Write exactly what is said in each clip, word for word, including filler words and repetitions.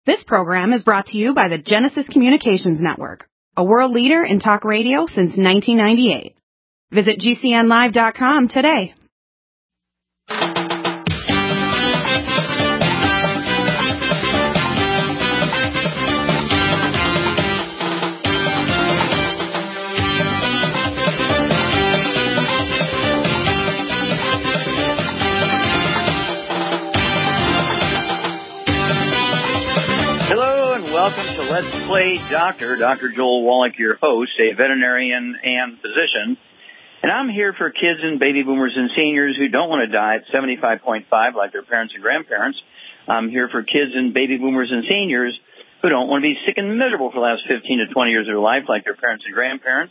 This program is brought to you by the Genesis Communications Network, a world leader in talk radio since nineteen ninety-eight. Visit G C N live dot com today. Welcome to Let's Play Doctor. Doctor Joel Wallach, your host, a veterinarian and physician. And I'm here for kids and baby boomers and seniors who don't want to die at seventy-five point five like their parents and grandparents. I'm here for kids and baby boomers and seniors who don't want to be sick and miserable for the last fifteen to twenty years of their life like their parents and grandparents.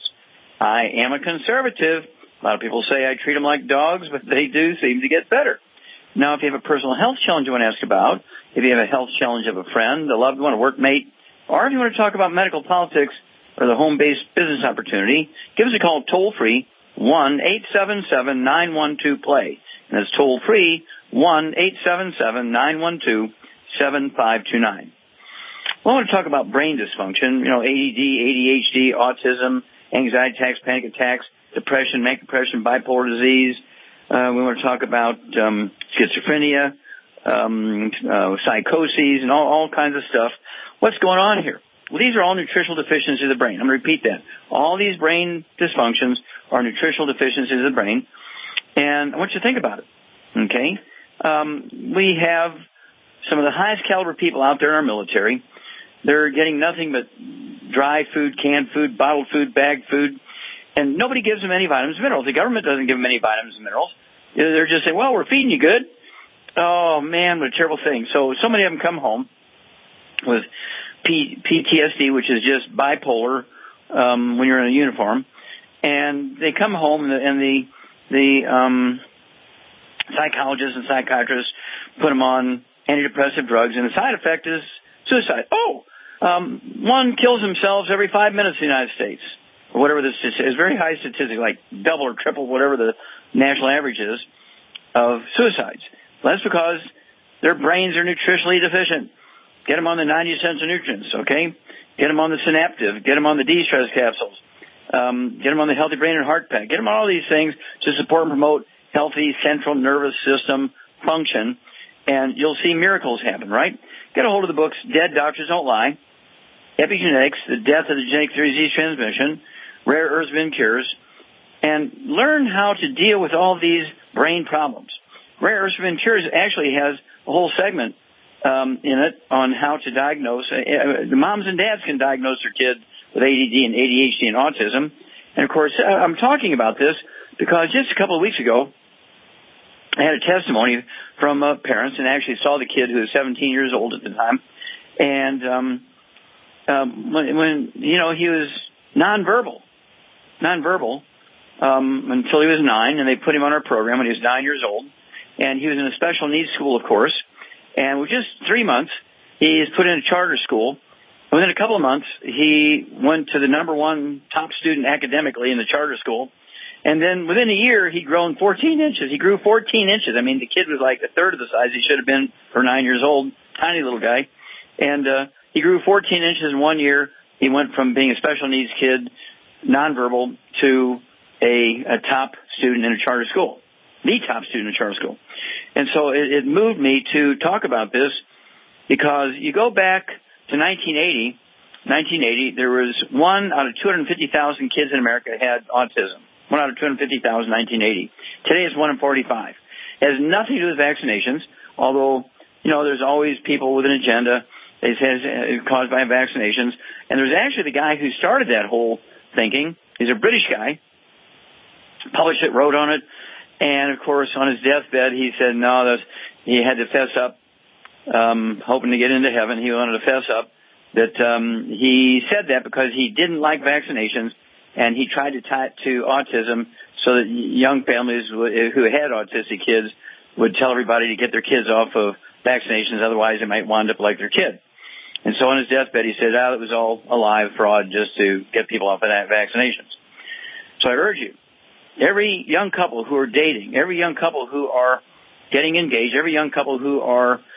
I am a conservative. A lot of people say I treat them like dogs, but they do seem to get better. Now, if you have a personal health challenge you want to ask about, if you have a health challenge of a friend, a loved one, a workmate, or if you want to talk about medical politics or the home-based business opportunity, give us a call toll-free, one eight seven seven, nine one two, play. And that's toll-free, one eight seven seven, nine one two, seven five two nine. Well, I want to talk about brain dysfunction, you know, A D D, A D H D, autism, anxiety attacks, panic attacks, depression, manic depression, bipolar disease. Uh, we want to talk about um, schizophrenia, um, uh, psychoses, and all, all kinds of stuff. What's going on here? Well, these are all nutritional deficiencies of the brain. I'm going to repeat that. All these brain dysfunctions are nutritional deficiencies of the brain, and I want you to think about it, okay? Um, we have some of the highest caliber people out there in our military. They're getting nothing but dry food, canned food, bottled food, bagged food, and nobody gives them any vitamins and minerals. The government doesn't give them any vitamins and minerals. They're just saying, well, we're feeding you good. Oh, man, what a terrible thing. So so many of them come home with P- PTSD, which is just bipolar um, when you're in a uniform. And they come home, and the, and the, the um, psychologists and psychiatrists put them on antidepressive drugs, and the side effect is suicide. Oh, um, one kills themselves every five minutes in the United States, or whatever this is. It's a very high statistic, like double or triple whatever the national average is of suicides. Well, that's because their brains are nutritionally deficient. Get them on the ninety essential nutrients, okay? Get them on the Synaptive. Get them on the de-stress capsules. Um, get them on the Healthy Brain and Heart Pack. Get them on all these things to support and promote healthy central nervous system function, and you'll see miracles happen, right? Get a hold of the books, Dead Doctors Don't Lie, Epigenetics, The Death of the Genetic Theory of Disease Transmission, Rare Earths Been Cures, and learn how to deal with all these brain problems. Rare Earths Been Cures actually has a whole segment um, in it on how to diagnose. Uh, the moms and dads can diagnose their kid with A D D and A D H D and autism. And, of course, I'm talking about this because just a couple of weeks ago, I had a testimony from uh, parents and actually saw the kid who was seventeen years old at the time. And um, um, when, when, you know, he was nonverbal, nonverbal um, until he was nine, and they put him on our program when he was nine years old. And he was in a special needs school, of course. And with just three months, he is put in a charter school. Within a couple of months, he went to the number one top student academically in the charter school. And then within a year, he'd grown fourteen inches. He grew fourteen inches. I mean, the kid was like a third of the size he should have been for nine years old. Tiny little guy. And uh, he grew fourteen inches in one year. He went from being a special needs kid, nonverbal, to a, a top student in a charter school. The top student in a charter school. And so it, it moved me to talk about this because you go back to nineteen eighty, nineteen eighty, there was one out of two hundred fifty thousand kids in America had autism. One out of two hundred fifty thousand, nineteen eighty. Today it's one in forty-five. It has nothing to do with vaccinations, although, you know, there's always people with an agenda that says caused by vaccinations. And there's actually the guy who started that whole thinking. He's a British guy, published it, wrote on it. And, of course, on his deathbed, he said, no, that's, he had to fess up, um, hoping to get into heaven. He wanted to fess up that um, he said that because he didn't like vaccinations, and he tried to tie it to autism so that young families who had autistic kids would tell everybody to get their kids off of vaccinations, otherwise they might wind up like their kid. And so on his deathbed, he said, oh, it was all a lie, fraud, just to get people off of that vaccinations. So I urge you, every young couple who are dating, every young couple who are getting engaged, every young couple who are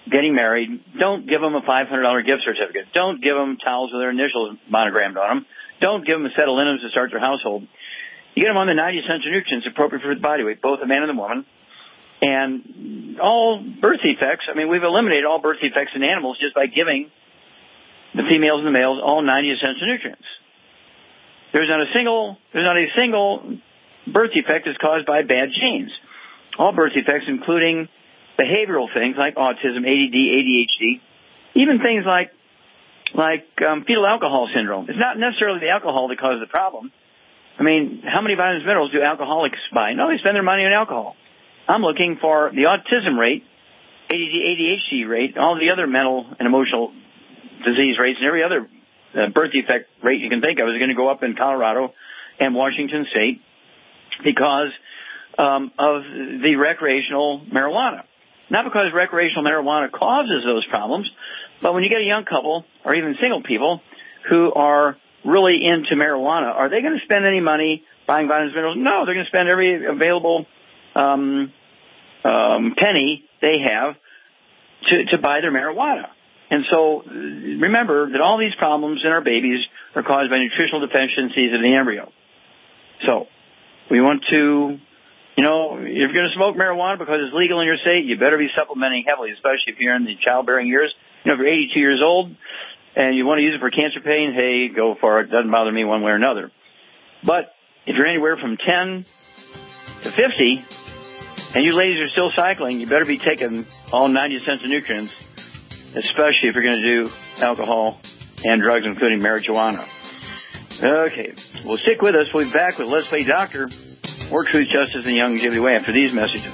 getting married, don't give them a five hundred dollars gift certificate. Don't give them towels with their initials monogrammed on them. Don't give them a set of linens to start their household. You get them on the ninety essential nutrients appropriate for the body weight, both the man and the woman. And all birth defects, I mean, we've eliminated all birth defects in animals just by giving the females and the males all ninety essential nutrients. There's not a single, there's not a single birth defect that's caused by bad genes. All birth defects, including behavioral things like autism, A D D, A D H D, even things like like um, fetal alcohol syndrome. It's not necessarily the alcohol that causes the problem. I mean, how many vitamins and minerals do alcoholics buy? No, they spend their money on alcohol. I'm looking for the autism rate, A D D, A D H D rate, all the other mental and emotional disease rates, and every other uh, birth defect rate you can think of is going to go up in Colorado and Washington State because um, of the recreational marijuana. Not because recreational marijuana causes those problems, but when you get a young couple or even single people who are really into marijuana, are they going to spend any money buying vitamins and minerals? No, they're going to spend every available um, um, penny they have to, to buy their marijuana. And so remember that all these problems in our babies are caused by nutritional deficiencies of the embryo. So we want to... You know, if you're going to smoke marijuana because it's legal in your state, you better be supplementing heavily, especially if you're in the childbearing years. You know, if you're eighty-two years old and you want to use it for cancer pain, hey, go for it. Doesn't bother me one way or another. But if you're anywhere from ten to fifty and you ladies are still cycling, you better be taking all ninety cents of nutrients, especially if you're going to do alcohol and drugs, including marijuana. Okay, well, stick with us. We'll be back with Let's Play Doctor. More Truth, Justice, and Longevity Way after these messages.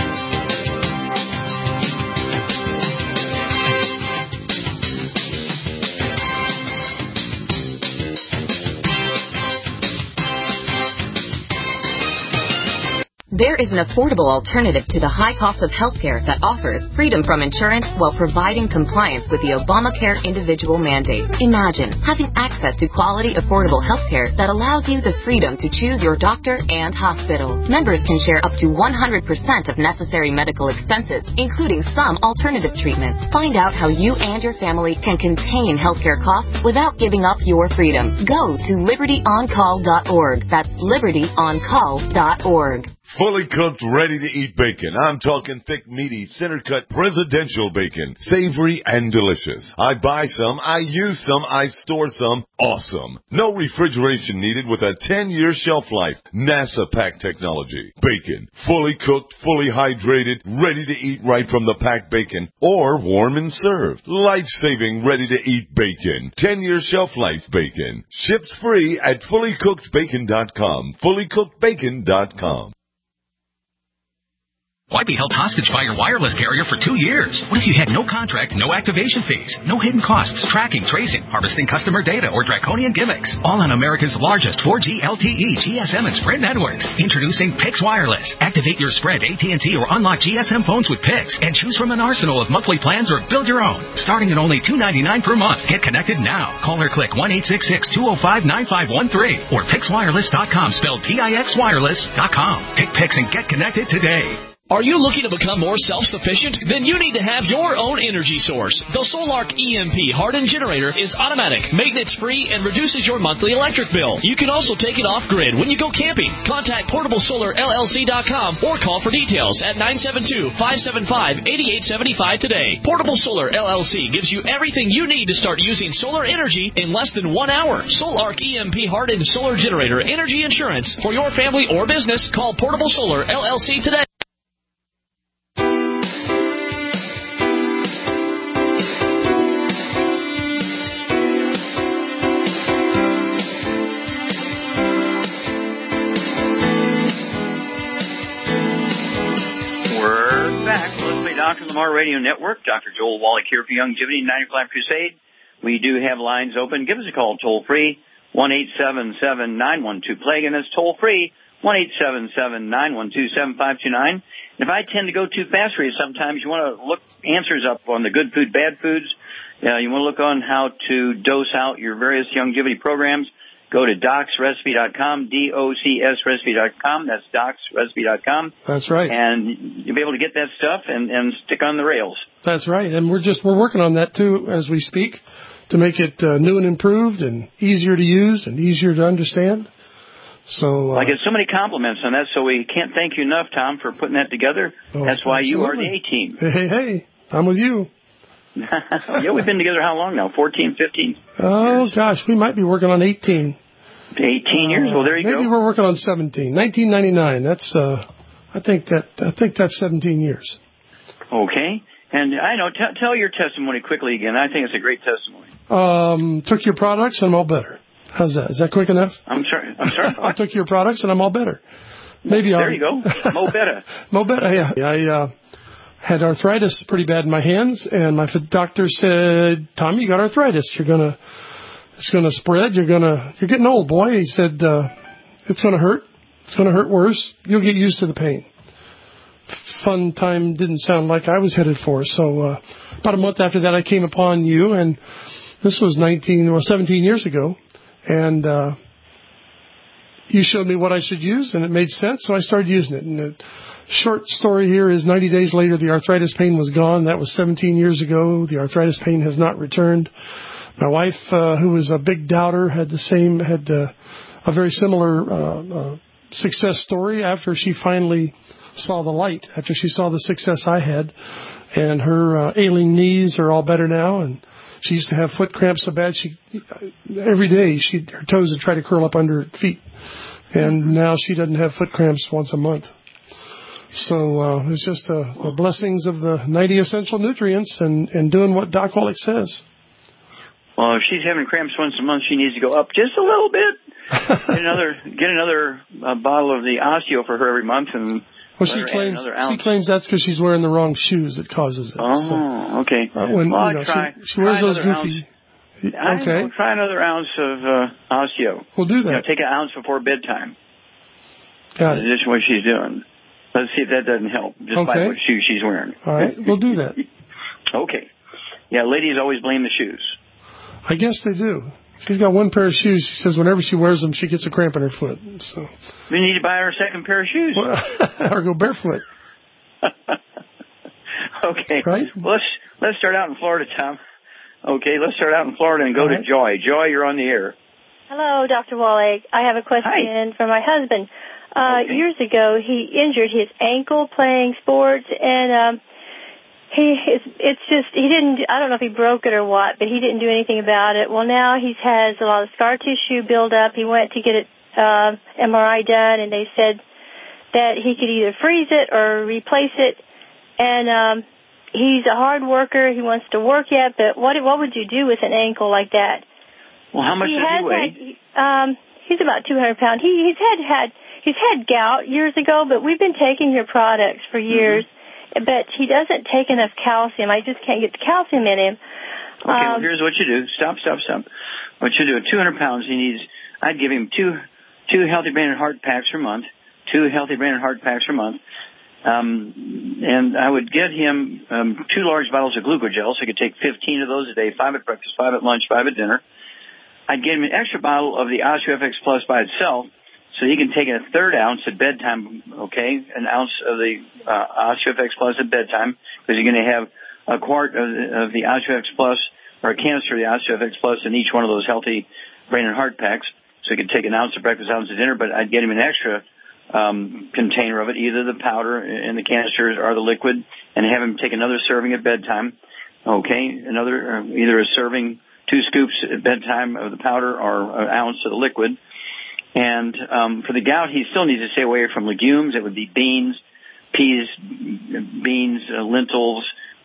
There is an affordable alternative to the high cost of healthcare that offers freedom from insurance while providing compliance with the Obamacare individual mandate. Imagine having access to quality, affordable healthcare that allows you the freedom to choose your doctor and hospital. Members can share up to one hundred percent of necessary medical expenses, including some alternative treatments. Find out how you and your family can contain healthcare costs without giving up your freedom. Go to liberty on call dot org. That's liberty on call dot org. Fully cooked, ready-to-eat bacon. I'm talking thick, meaty, center-cut presidential bacon. Savory and delicious. I buy some, I use some, I store some. Awesome. No refrigeration needed with a ten-year shelf life. NASA pack technology. Bacon. Fully cooked, fully hydrated, ready to eat right from the packed bacon. Or warm and served. Life-saving, ready-to-eat bacon. ten-year shelf life bacon. Ships free at fully cooked bacon dot com. fully cooked bacon dot com. Why be held hostage by your wireless carrier for two years? What if you had no contract, no activation fees, no hidden costs, tracking, tracing, harvesting customer data, or draconian gimmicks? All on America's largest four G L T E, G S M, and Sprint networks. Introducing Pix Wireless. Activate your Sprint, A T and T, or unlock G S M phones with Pix and choose from an arsenal of monthly plans or build your own. Starting at only two ninety-nine per month. Get connected now. Call or click one eight six six, two oh five, nine five one three or pix wireless dot com, spelled P I X wireless dot com. Pick Pix and get connected today. Are you looking to become more self-sufficient? Then you need to have your own energy source. The Solark E M P hardened generator is automatic, maintenance-free, and reduces your monthly electric bill. You can also take it off-grid when you go camping. Contact portable solar L L C dot com or call for details at nine seven two, five seven five, eight eight seven five today. Portable Solar L L C gives you everything you need to start using solar energy in less than one hour. Solark E M P hardened solar generator energy insurance for your family or business. Call Portable Solar L L C today. Doctor Lamar Radio Network. Doctor Joel Wallach here for Longevity ninety-five Crusade. We do have lines open. Give us a call toll free, one eight seven seven, nine one two, plague, and that's toll free, one eight seven seven, nine one two, seven five two nine. If I tend to go too fast for you sometimes, you want to look answers up on the good food, bad foods. Uh, you want to look on how to dose out your various longevity programs. go to docs recipe dot com, D O C S recipe dot com. That's docs recipe dot com. That's right. And you'll be able to get that stuff and, and stick on the rails. That's right. And we're just we're working on that, too, as we speak, to make it uh, new and improved and easier to use and easier to understand. So uh, I get so many compliments on that, so we can't thank you enough, Tom, for putting that together. Oh, That's why absolutely. you are the A-team. Hey, hey, hey, I'm with you. Yeah, we've been together how long now? fourteen, fifteen? Oh, years. gosh, we might be working on eighteen. eighteen years? Well, there you Maybe go. Maybe we're working on seventeen. nineteen ninety-nine. That's, uh, I think that, I think that's seventeen years. Okay. And I know, t- tell your testimony quickly again. I think it's a great testimony. Um, took your products and I'm all better. How's that? Is that quick enough? I'm sorry. I'm sorry. I took your products and I'm all better. Maybe there I'll... you go. Mo better. Mo better, yeah. I uh, had arthritis pretty bad in my hands, and my doctor said, "Tom, you got arthritis. You're gonna, it's gonna spread. You're gonna, you're getting old, boy." He said, uh, "It's gonna hurt. It's gonna hurt worse. You'll get used to the pain." Fun time didn't sound like I was headed for. So uh, about a month after that, I came upon you, and this was nineteen, well, seventeen years ago, and uh, you showed me what I should use, and it made sense, so I started using it. And the short story here is ninety days later, the arthritis pain was gone. That was seventeen years ago. The arthritis pain has not returned. My wife, uh, who was a big doubter, had the same, had uh, a very similar uh, uh, success story after she finally saw the light, after she saw the success I had. And her uh, ailing knees are all better now, and she used to have foot cramps so bad she every day she her toes would try to curl up under her feet, and now she doesn't have foot cramps once a month. So uh, it's just uh, the blessings of the ninety essential nutrients and, and doing what Doc Wallach says. Well, if she's having cramps once a month, she needs to go up just a little bit. Get another get another uh, bottle of the Osteo for her every month, and well, she claims she claims that's because she's wearing the wrong shoes that causes it. Oh, so, okay. Uh, when, well, you know, try, she, she wears try those goofy. Ounce. I Okay. know, try another ounce of uh, Osteo. We'll do that. You know, take an ounce before bedtime. Got it. This is what she's doing. Let's see if that doesn't help, just okay. by what shoes she's wearing. All right, we'll do that. Okay. Yeah, ladies always blame the shoes. I guess they do. She's got one pair of shoes. She says whenever she wears them, she gets a cramp in her foot. So we need to buy her a second pair of shoes. Or go barefoot. Okay. Right? Well, let's let's start out in Florida, Tom. Okay, let's start out in Florida and go All to right. Joy. Joy, you're on the air. Hello, Doctor Wallach. I have a question Hi. for my husband. Uh, Okay. Years ago, he injured his ankle playing sports, and um, he it's, it's just he didn't. I don't know if he broke it or what, but he didn't do anything about it. Well, now he has a lot of scar tissue build up. He went to get it uh, M R I done, and they said that he could either freeze it or replace it. And um, he's a hard worker. He wants to work yet, but what what would you do with an ankle like that? Well, how much he does has he weigh? Had, um, he's about two hundred pounds. He, he's had had he's had gout years ago, but we've been taking your products for years. Mm-hmm. But he doesn't take enough calcium. I just can't get the calcium in him. Okay, um, well, here's what you do. Stop, stop, stop. What you do, at two hundred pounds, he needs, I'd give him two two healthy brain and heart packs per month, two healthy brain and heart packs per month. Um, and I would get him um, two large bottles of glucogel, so he could take fifteen of those a day, five at breakfast, five at lunch, five at dinner. I'd get him an extra bottle of the OsteoFX Plus by itself, so he can take a third ounce at bedtime, okay, an ounce of the uh, OsteoFX Plus at bedtime, because you're going to have a quart of the, of the OsteoFX Plus, or a canister of the OsteoFX Plus in each one of those healthy brain and heart packs, so he could take an ounce at breakfast, ounce at dinner, but I'd get him an extra um, container of it, either the powder in the canisters or the liquid, and have him take another serving at bedtime, okay, another, uh, either a serving, two scoops at bedtime of the powder or an ounce of the liquid. And um, for the gout, he still needs to stay away from legumes. It would be beans, peas, beans, uh, lentils,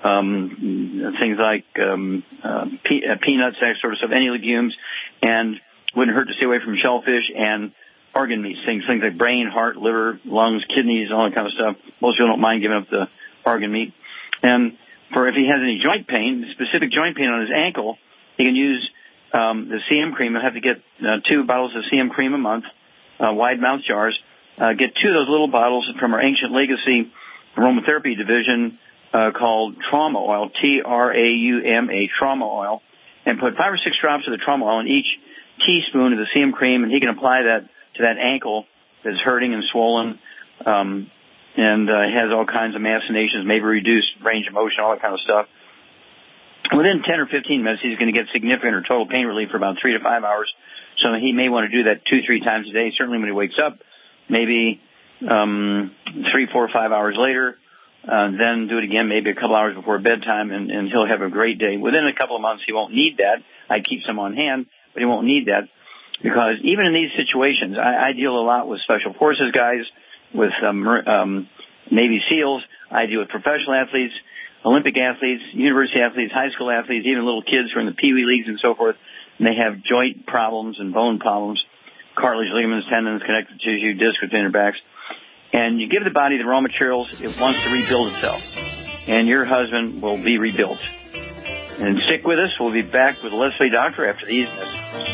um, things like um, uh, pe- uh, peanuts, that sort of stuff, any legumes. And wouldn't hurt to stay away from shellfish and organ meats, things, things like brain, heart, liver, lungs, kidneys, all that kind of stuff. Most people don't mind giving up the organ meat. And for if he has any joint pain, specific joint pain on his ankle, he can use um, the C M cream. He'll have to get uh, two bottles of C M cream a month, uh, wide mouth jars. Uh, get two of those little bottles from our Ancient Legacy aromatherapy division uh, called Trauma Oil, T R A U M A, Trauma Oil, and put five or six drops of the Trauma Oil in each teaspoon of the C M cream, and he can apply that to that ankle that's hurting and swollen, um, and uh, has all kinds of macinations, maybe reduced range of motion, all that kind of stuff. Within ten or fifteen minutes, he's going to get significant or total pain relief for about three to five hours. So he may want to do that two, three times a day, certainly when he wakes up, maybe um, three, four, five hours later, uh, then do it again maybe a couple hours before bedtime, and, and he'll have a great day. Within a couple of months, he won't need that. I keep some on hand, but he won't need that because even in these situations, I, I deal a lot with Special Forces guys, with um, um, Navy SEALs. I deal with professional athletes, Olympic athletes, university athletes, high school athletes, even little kids who are in the Pee Wee leagues and so forth. And they have joint problems and bone problems, cartilage, ligaments, tendons, connective tissue, disc within their backs. And you give the body the raw materials, it wants to rebuild itself. And your husband will be rebuilt. And stick with us. We'll be back with Leslie Doctor after these messages.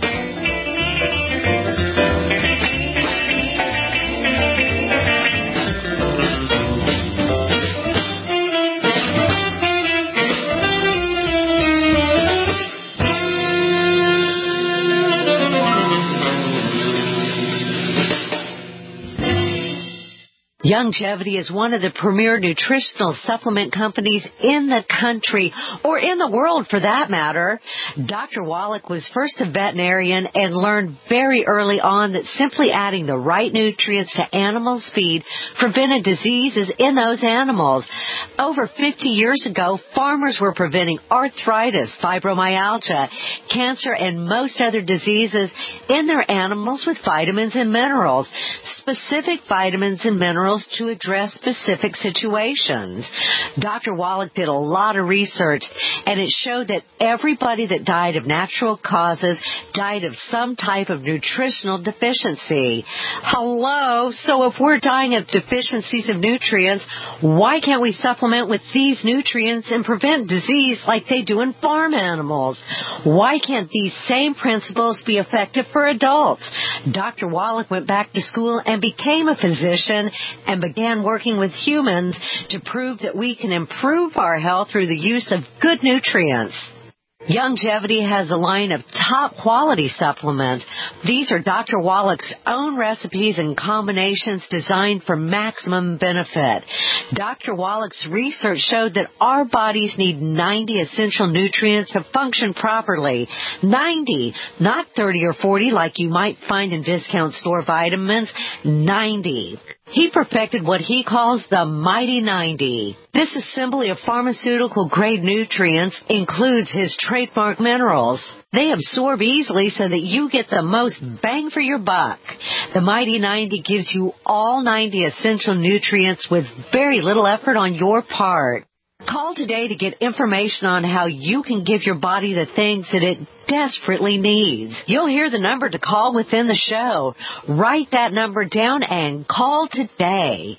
Youngevity is one of the premier nutritional supplement companies in the country, or in the world for that matter. Doctor Wallach was first a veterinarian and learned very early on that simply adding the right nutrients to animals' feed prevented diseases in those animals. Over fifty years ago, farmers were preventing arthritis, fibromyalgia, cancer, and most other diseases in their animals with vitamins and minerals, specific vitamins and minerals to address specific situations. Doctor Wallach did a lot of research, and it showed that everybody that died of natural causes died of some type of nutritional deficiency. Hello? So if we're dying of deficiencies of nutrients, why can't we supplement with these nutrients and prevent disease like they do in farm animals? Why can't these same principles be effective for adults? Doctor Wallach went back to school and became a physician and began working with humans to prove that we can improve our health through the use of good nutrients. Youngevity has a line of top-quality supplements. These are Doctor Wallach's own recipes and combinations designed for maximum benefit. Doctor Wallach's research showed that our bodies need ninety essential nutrients to function properly. ninety, not thirty or forty like you might find in discount store vitamins. ninety. He perfected what he calls the Mighty ninety. This assembly of pharmaceutical-grade nutrients includes his trademark minerals. They absorb easily so that you get the most bang for your buck. The Mighty ninety gives you all ninety essential nutrients with very little effort on your part. Call today to get information on how you can give your body the things that it desperately needs. You'll hear the number to call within the show. Write that number down and call today.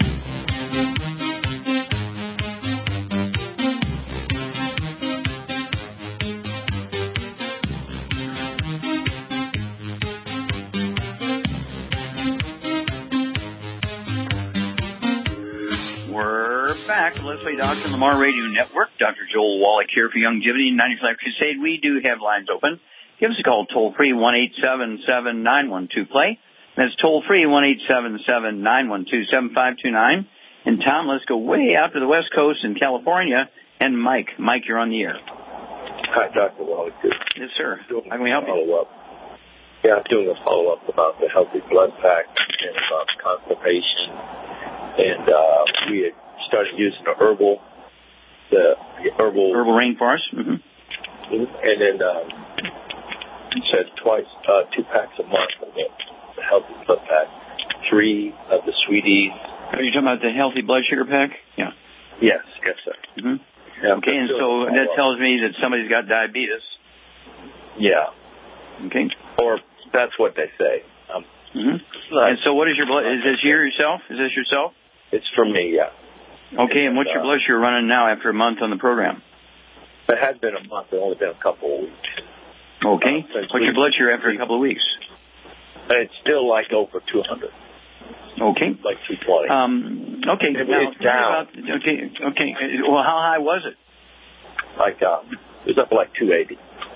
Back, Leslie Doctor, Lamar Radio Network. Doctor Joel Wallach here for Youngevity ninety-five Crusade. We do have lines open. Give us a call toll free one eight seven seven nine one two play. That's toll free one eight seven seven nine one two seven five two nine. And Tom, let's go way out to the West Coast in California. And Mike, Mike, you're on the air. Hi, Doctor Wallach. Yes, sir. How can we help you? Up. Yeah, I'm doing a follow up about the Healthy Blood Pack and about constipation. And uh, we had started using the herbal, the herbal herbal rainforest, mm-hmm. and then um, it said twice, uh, two packs a month of the, the Healthy Blood Pack, three of the Sweeties. Are you talking about the Healthy Blood Sugar Pack? Yeah. Yes, yes, sir. Mm-hmm. Yeah, okay, and so that tells me that somebody's got diabetes. Yeah. Okay. Or that's what they say. Um, mm-hmm. And so, what is your blood? Is this you yourself? Is this yourself? It's for me, yeah. Okay, and what's your blood sugar running now after a month on the program? It has been a month. It's only been a couple of weeks. Okay. Uh, what's your blood sugar after a couple of weeks? It's still like over two hundred. Okay. Like two twenty. Um, okay. It, now, it's down. About, okay, okay. Well, how high was it? Like, um, it was up like two eighty.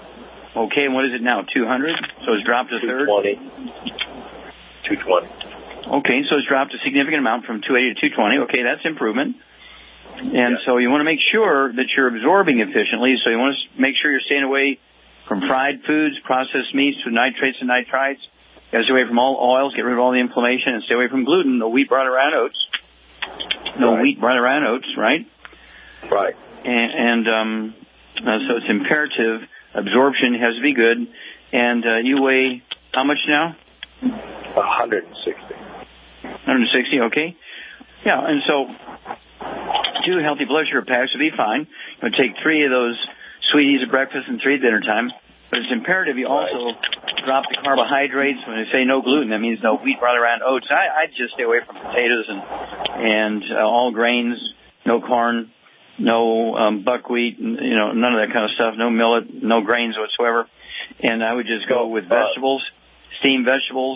Okay, and what is it now, two hundred? So it's dropped a third? two twenty. two twenty. Okay, so it's dropped a significant amount from two eighty to two twenty. Okay, that's improvement. And yeah. so you want to make sure that you're absorbing efficiently. So you want to make sure you're staying away from fried foods, processed meats with nitrates and nitrites. You got to stay away from all oils, get rid of all the inflammation, and stay away from gluten. No wheat, bran, or oats. No right. wheat, bran, or oats, right? Right. And, and um, uh, so it's imperative. Absorption has to be good. And uh, you weigh how much now? one hundred sixty. one hundred sixty, okay. Yeah, and so two healthy blood sugar packs would be fine. You'll take three of those sweeties at breakfast and three at dinner time. But it's imperative you also right. drop the carbohydrates. When they say no gluten, that means no wheat, bran, or oats. I, I'd just stay away from potatoes and and uh, all grains, no corn, no um, buckwheat, you know, none of that kind of stuff, no millet, no grains whatsoever. And I would just go with vegetables, steamed vegetables,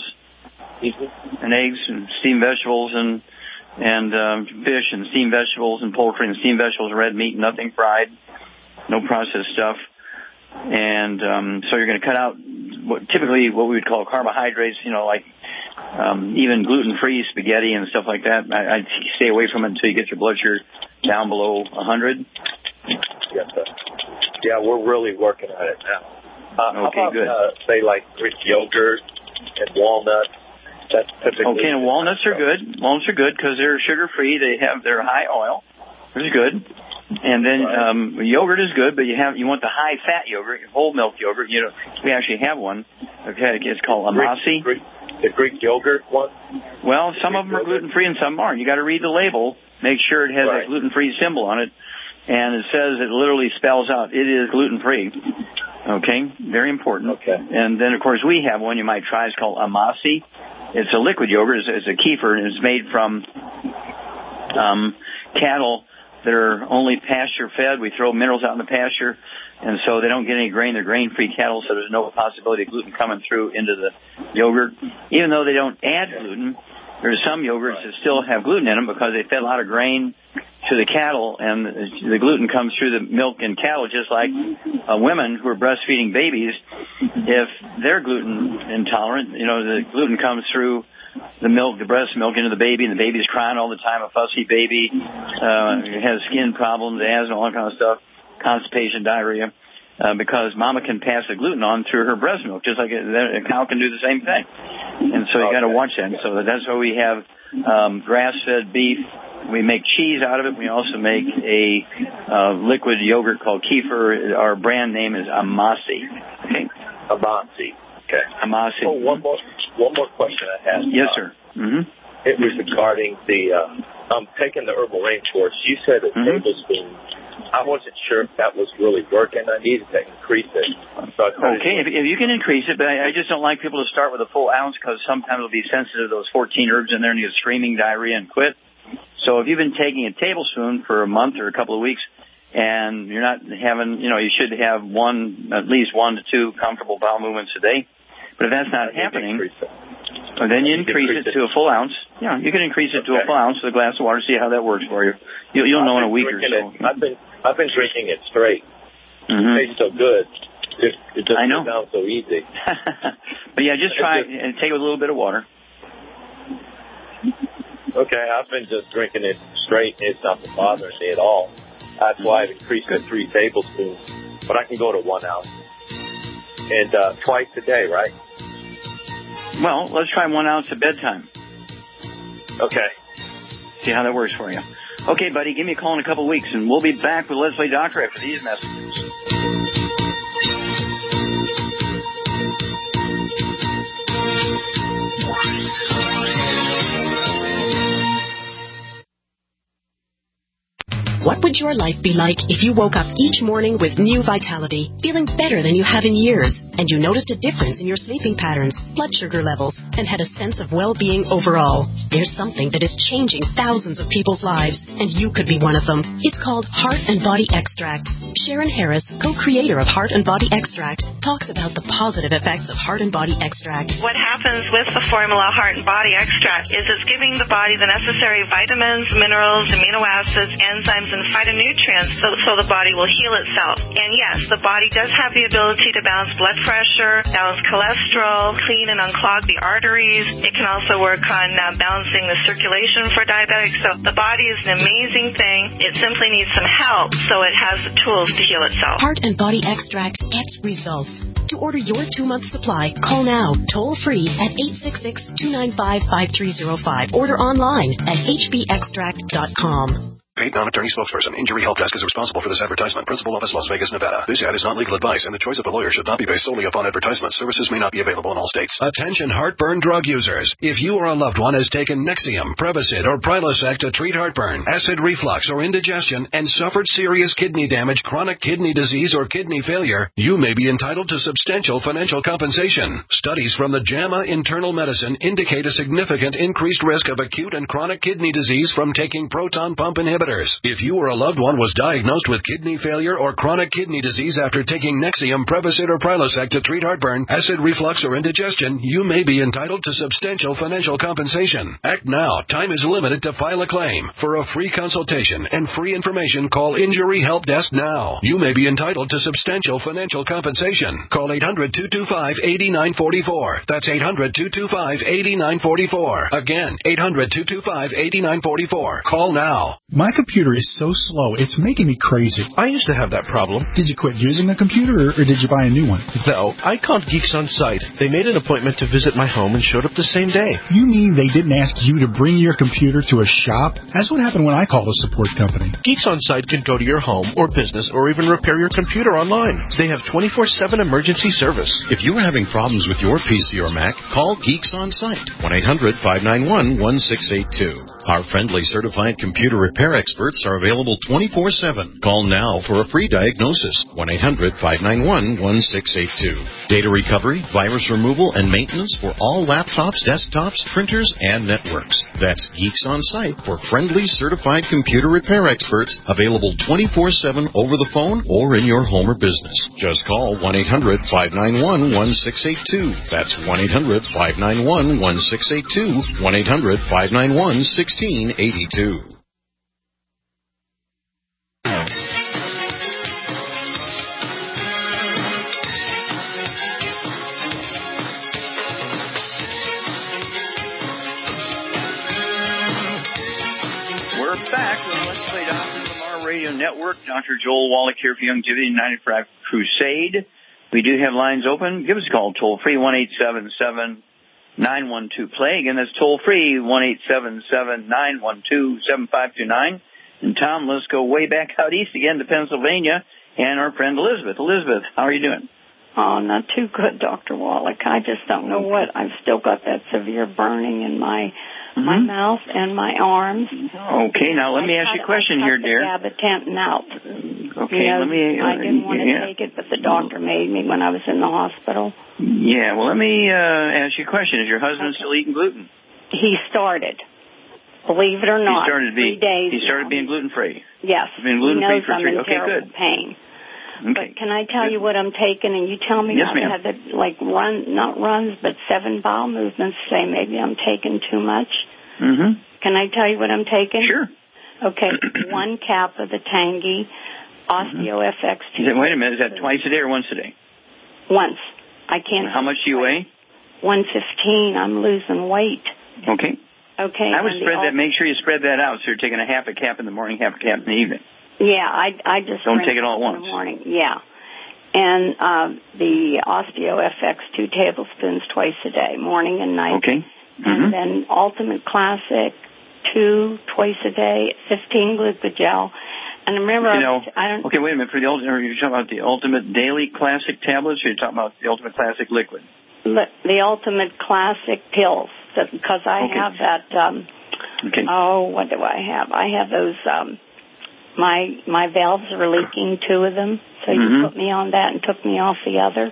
and eggs, and steamed vegetables, and and um, fish, and steamed vegetables, and poultry, and steamed vegetables, red meat, nothing fried, no processed stuff. And um, so you're going to cut out what, typically what we would call carbohydrates, you know, like um, even gluten-free spaghetti and stuff like that. I, I'd stay away from it until you get your blood sugar down below one hundred. Yes, sir. Yeah, we're really working on it now. Uh, okay, how about, good. Uh, say like Greek yogurt and walnuts. That's typically okay, and walnuts are good. Walnuts are good because they're sugar-free. They have they're high oil, which is good. And then right. um, yogurt is good, but you have you want the high-fat yogurt, whole milk yogurt. You know, we actually have one. Okay, it's called Amasi. Greek, Greek, the Greek yogurt one. Well, some Greek of them are yogurt. gluten-free and some aren't. You got to read the label. Make sure it has right. a gluten-free symbol on it, and it says it literally spells out it is gluten-free. Okay, very important. Okay. And then of course we have one you might try. It's called Amasi. It's a liquid yogurt. It's, it's a kefir, and it's made from um, cattle that are only pasture-fed. We throw minerals out in the pasture, and so they don't get any grain. They're grain-free cattle, so there's no possibility of gluten coming through into the yogurt. Even though they don't add gluten, there's some yogurts that still have gluten in them because they fed a lot of grain to the cattle, and the gluten comes through the milk in cattle, just like uh, women who are breastfeeding babies. If they're gluten intolerant, you know, the gluten comes through the milk, the breast milk into the baby, and the baby's crying all the time, a fussy baby, uh, has skin problems, asthma, all that kind of stuff, constipation, diarrhea, uh, because mama can pass the gluten on through her breast milk, just like a, a cow can do the same thing. And so you got to watch that. And so that's why we have um, grass-fed beef. We make cheese out of it. We also make a uh, liquid yogurt called kefir. Our brand name is Amasi. Okay. Amasi. Okay. Amasi. Oh, one more, one more question I had. Yes, sir. Mm-hmm. It was regarding the, uh, um, taking the herbal rainforest. You said a mm-hmm. tablespoon. I wasn't sure if that was really working. I needed to increase it. So okay, if, if you can increase it, but I, I just don't like people to start with a full ounce because sometimes they'll be sensitive to those fourteen herbs in there and you get screaming diarrhea and quit. So if you've been taking a tablespoon for a month or a couple of weeks and you're not having, you know, you should have one, at least one to two comfortable bowel movements a day. But if that's not happening, well, then you increase it to a full ounce. Yeah, you can increase it to a full ounce with a glass of water, see how that works for you. You'll, you'll know in a week or so. It, I've been I've been drinking it straight. Mm-hmm. It tastes so good. It, it just I know. sounds so easy. But yeah, just try just, and take it with a little bit of water. Okay, I've been just drinking it straight. It's not bothering me at all. That's why I've increased it to three tablespoons. But I can go to one ounce. And uh, twice a day, right? Well, let's try one ounce at bedtime. Okay. See how that works for you. Okay, buddy, give me a call in a couple of weeks, and we'll be back with Leslie Doctor after these messages. What would your life be like if you woke up each morning with new vitality, feeling better than you have in years, and you noticed a difference in your sleeping patterns, blood sugar levels, and had a sense of well-being overall? There's something that is changing thousands of people's lives, and you could be one of them. It's called Heart and Body Extract. Sharon Harris, co-creator of Heart and Body Extract, talks about the positive effects of Heart and Body Extract. What happens with the formula Heart and Body Extract is it's giving the body the necessary vitamins, minerals, amino acids, enzymes, and phytonutrients so, so the body will heal itself. And yes, the body does have the ability to balance blood pressure, balance cholesterol, clean and unclog the arteries. It can also work on uh, balancing the circulation for diabetics. So the body is an amazing thing. It simply needs some help so it has the tools to heal itself. Heart and Body Extract gets results. To order your two-month supply, call now, toll-free at eight six six, two nine five, five three zero five. Order online at h b extract dot com. Paid non-attorney spokesperson. Injury Help Desk is responsible for this advertisement. Principal office, Las Vegas, Nevada. This ad is not legal advice, and the choice of the lawyer should not be based solely upon advertisement. Services may not be available in all states. Attention heartburn drug users. If you or a loved one has taken Nexium, Prevacid, or Prilosec to treat heartburn, acid reflux, or indigestion, and suffered serious kidney damage, chronic kidney disease, or kidney failure, you may be entitled to substantial financial compensation. Studies from the JAMA Internal Medicine indicate a significant increased risk of acute and chronic kidney disease from taking proton pump inhibitors. If you or a loved one was diagnosed with kidney failure or chronic kidney disease after taking Nexium, Prevacid, or Prilosec to treat heartburn, acid reflux, or indigestion, you may be entitled to substantial financial compensation. Act now. Time is limited to file a claim. For a free consultation and free information, call Injury Help Desk now. You may be entitled to substantial financial compensation. Call eight hundred, two two five, eight nine four four. That's eight hundred, two two five, eight nine four four. Again, eight hundred, two two five, eight nine four four. Call now. My computer is so slow, it's making me crazy. I used to have that problem. Did you quit using the computer, or did you buy a new one? No, I called Geeks On Site. They made an appointment to visit my home and showed up the same day. You mean they didn't ask you to bring your computer to a shop? That's what happened when I called a support company. Geeks On Site can go to your home or business or even repair your computer online. They have twenty-four seven emergency service. If you're having problems with your P C or Mac, call Geeks On Site, one eight hundred, five nine one, one six eight two. Our friendly certified computer repair experts are available twenty-four seven. Call now for a free diagnosis, one eight hundred, five nine one, one six eight two. Data recovery, virus removal, and maintenance for all laptops, desktops, printers, and networks. That's Geeks On Site for friendly certified computer repair experts, available twenty-four seven over the phone or in your home or business. Just call one eight hundred, five nine one, one six eight two. That's one eight hundred, five nine one, one six eight two, one eight hundred, five nine one, one six eight two. We're back with Let's Play Doctor Lamar Radio Network. Doctor Joel Wallach here for Youngevity ninety-five Crusade. We do have lines open. Give us a call toll free, one eight seven seven, nine one two, play. Again, that's toll free, one eight seven seven, nine one two, seven five two nine. And Tom, let's go way back out east again to Pennsylvania and our friend Elizabeth. Elizabeth, how are you doing? Oh, not too good, Doctor Wallach. I just don't know what. I've still got that severe burning in my mm-hmm. my mouth and my arms. Okay, now let me ask you a question here, dear. I cut the gabapentin out. Okay, you know, let me. Uh, I didn't want to yeah. take it, but the doctor made me when I was in the hospital. Yeah, well, let me uh, ask you a question. Is your husband okay. still eating gluten? He started. Believe it or not, he started three be, days. He started now. being gluten free. Yes, He's been gluten free for I'm three. in Okay, terrible good. Pain. Okay. But can I tell you what I'm taking, and you tell me yes, not ma'am. to have the, like, run, not runs, but seven bowel movements, say maybe I'm taking too much? Mm-hmm. Can I tell you what I'm taking? Sure. Okay, one cap of the Tangy OsteoFX. Mm-hmm. Wait a minute, is that twice a day or once a day? Once. I can't. How much do you weigh? one fifteen. I'm losing weight. Okay. Okay. I would spread all- that, make sure you spread that out, so you're taking a half a cap in the morning, half a cap in the evening. Yeah, I, I just don't drink take it all at once. In the morning, yeah. And uh, the OsteoFX, two tablespoons twice a day, morning and night. Okay. Mm-hmm. And then Ultimate Classic, two twice a day, fifteen glucogel. And remember, you know, I don't. Okay, wait a minute. For the ultimate, are you talking about the Ultimate Daily Classic tablets, or are you talking about the Ultimate Classic liquid? The, the Ultimate Classic pills, because I okay. have that. Um, okay. Oh, what do I have? I have those. Um, my my valves are leaking, two of them. So you mm-hmm. put me on that and took me off the other,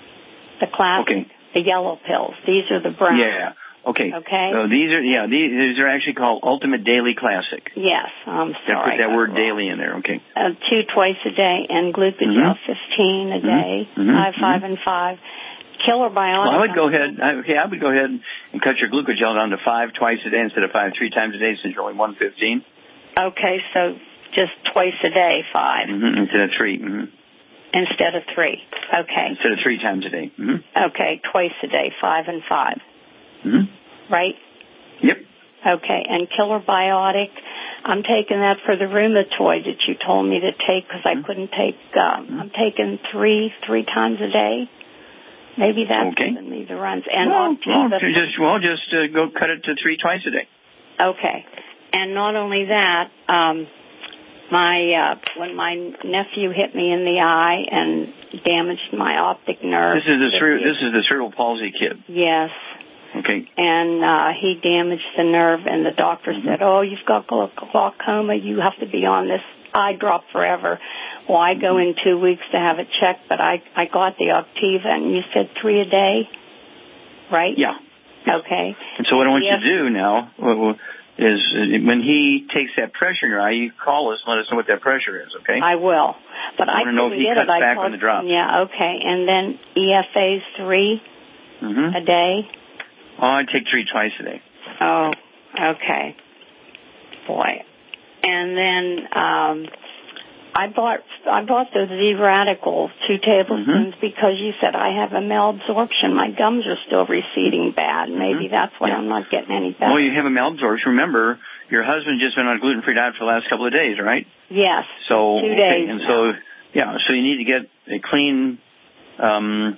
the classic, okay. the yellow pills. These are the brown. Yeah. Okay. Okay. So these are yeah these, these are actually called Ultimate Daily Classic. Yes, I'm sorry. Put that word daily in there. Okay. Uh, two twice a day and glucogel mm-hmm. fifteen a day, mm-hmm. five, mm-hmm. five, and five. Killer Bionic. Well, I would go ahead. I, okay, I would go ahead and cut your glucogel down to five twice a day instead of five three times a day, since you're only one fifteen. Okay, so just twice a day, five. Mm-hmm. Instead of three. Mm-hmm. Instead of three. Okay. Instead of three times a day. Mm-hmm. Okay, twice a day, five and five. Mm-hmm. Right? Yep. Okay, and Killer Biotic, I'm taking that for the rheumatoid that you told me to take because I couldn't take, um, mm-hmm. I'm taking three, three times a day. Maybe that's okay. giving me the runs. And well, well, just, well, just uh, go cut it to three twice a day. Okay. And not only that, um, my uh, when my nephew hit me in the eye and damaged my optic nerve. This is the cere- this is the cerebral palsy kid. Yes. Okay. And uh, he damaged the nerve, and the doctor mm-hmm. said, "Oh, you've got glaucoma. You have to be on this eye drop forever." Well, I go in two weeks to have it checked, but I I got the Octiva, and you said three a day, right? Yeah. Okay. And so what I want yes. you to do now is uh, when he takes that pressure in your eye, you call us and let us know what that pressure is, okay? I will. But I, I want to know if he cuts it. back called, on the drop. Yeah, okay. And then E F A's three mm-hmm. a day? Oh, I take three twice a day. Oh, okay. Boy. And then um, I bought I bought the Z Radical two tablespoons mm-hmm. because you said I have a malabsorption. My gums are still receding bad. Maybe mm-hmm. that's why yeah. I'm not getting any better. Well, you have a malabsorption. Remember, your husband just been on a gluten-free diet for the last couple of days, right? Yes. So two okay. days. And now. so yeah, so you need to get a clean. Um,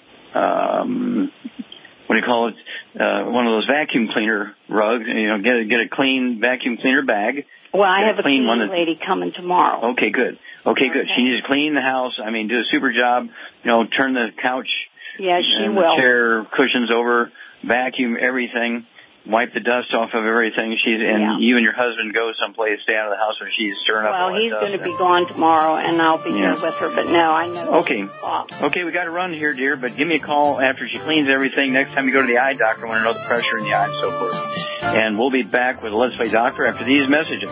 um, what do you call it? Uh, one of those vacuum cleaner rugs. You know, get a, get a clean vacuum cleaner bag. Well, I have a clean cleaning lady coming tomorrow. Okay, good. Okay, good. Okay. She needs to clean the house. I mean, do a super job. You know, turn the couch. Yeah, she and will. The chair cushions over, vacuum everything, wipe the dust off of everything. She's and yeah. you and your husband go someplace, stay out of the house when she's stirring up. Well, all he's that going to be gone tomorrow, and I'll be yeah. here with her. But no, I know. Okay. Okay, we got to run here, dear. But give me a call after she cleans everything. Next time you go to the eye doctor, I want to know the pressure in the eye and so forth. And we'll be back with Let's Play Doctor after these messages.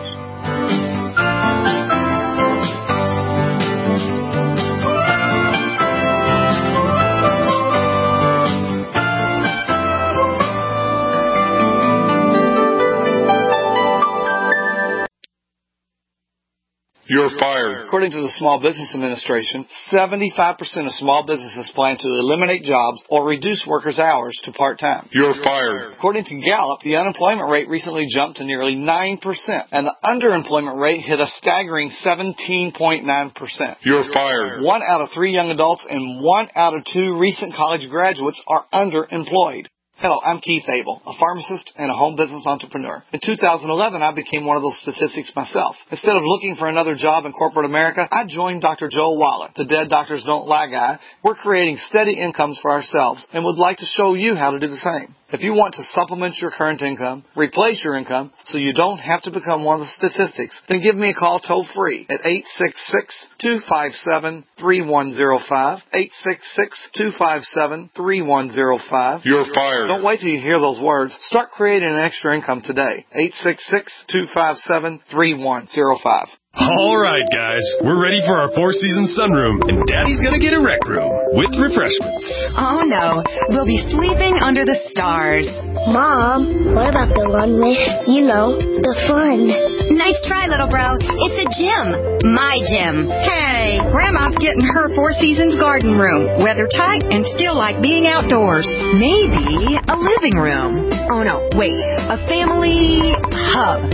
You're fired. According to the Small Business Administration, seventy-five percent of small businesses plan to eliminate jobs or reduce workers' hours to part-time. You're fired. According to Gallup, the unemployment rate recently jumped to nearly nine percent, and the underemployment rate hit a staggering seventeen point nine percent. You're fired. One out of three young adults and one out of two recent college graduates are underemployed. Hello, I'm Keith Abel, a pharmacist and a home business entrepreneur. In two thousand eleven, I became one of those statistics myself. Instead of looking for another job in corporate America, I joined Doctor Joel Wallach, the Dead Doctors Don't Lie guy. We're creating steady incomes for ourselves and would like to show you how to do the same. If you want to supplement your current income, replace your income, so you don't have to become one of the statistics, then give me a call toll-free at eight six six, two five seven, three one zero five, eight six six, two five seven, three one zero five. You're fired. Don't wait till you hear those words. Start creating an extra income today. eight six six, two five seven, three one zero five. All right, guys, we're ready for our four-season sunroom, and Daddy's gonna get a rec room with refreshments. Oh, no. We'll be sleeping under the stars. Mom, what about the one with, you know, the fun? Nice try, little bro. It's a gym. My gym. Hey, Grandma's getting her Four Seasons garden room. Weather tight and still like being outdoors. Maybe a living room. Oh, no, wait. A family hub.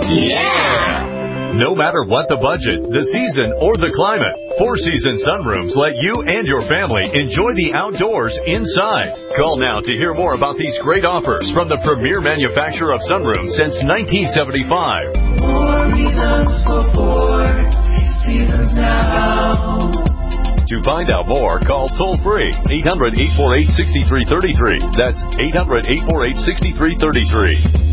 Yeah! No matter what the budget, the season, or the climate, Four Seasons Sunrooms let you and your family enjoy the outdoors inside. Call now to hear more about these great offers from the premier manufacturer of sunrooms since nineteen seventy-five. More reasons for Four Seasons now. To find out more, call toll-free eight hundred, eight four eight, six three three three. That's eight hundred, eight four eight, six three three three.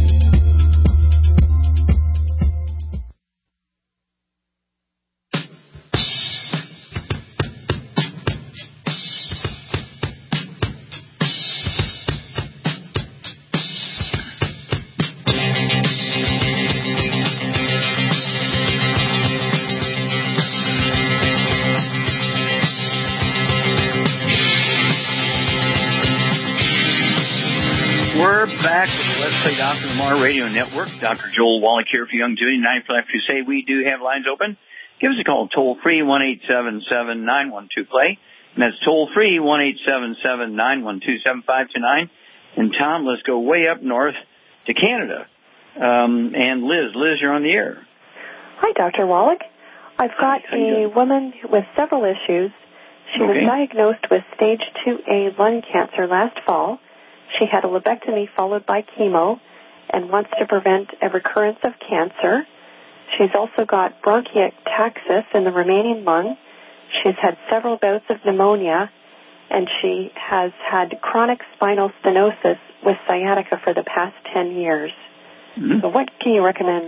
back to the Let's Play Doctor Lamar Radio Network. Doctor Joel Wallach here for Youngevity, nine for Life Crusade. We do have lines open. Give us a call toll-free, one eight seven seven, nine one two, play. And that's toll-free, one eight seven seven, nine one two, seven five two nine. And Tom, let's go way up north to Canada. Um, and Liz, Liz, you're on the air. Hi, Doctor Wallach. I've got a woman with several issues. She Okay. was diagnosed with stage two A lung cancer last fall. She had a lobectomy followed by chemo and wants to prevent a recurrence of cancer. She's also got bronchiectasis in the remaining lung. She's had several bouts of pneumonia, and she has had chronic spinal stenosis with sciatica for the past ten years. Mm-hmm. So what can you recommend?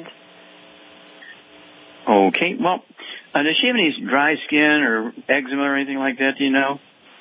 Okay, well, uh, does she have any dry skin or eczema or anything like that, do you know?